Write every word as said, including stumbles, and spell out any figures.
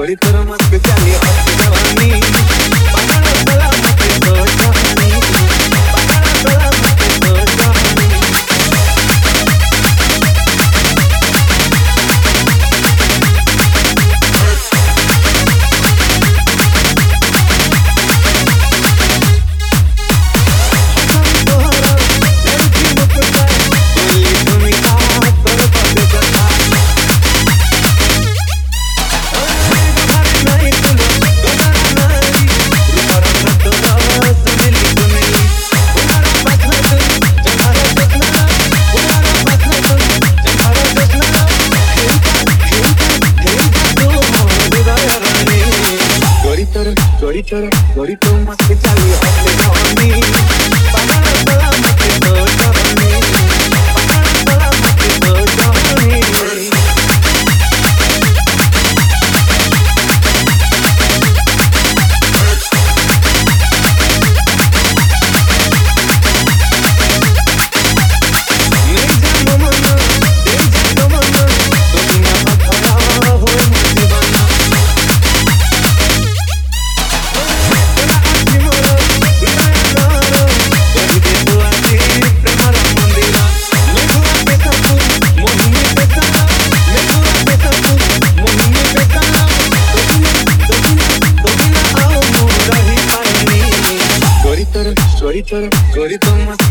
गोरी तोर मस्त चाली हट जवानी पकड़ा तला मत तो जवानी पकड़ा तला मत तो जवानी गोरी तोर गोरी तो मस्त चाली हट जवानी पकड़ा तला मत तो जवानी पकड़ा तला मत तो जवानी गोरी तोर गोरी तो मस्त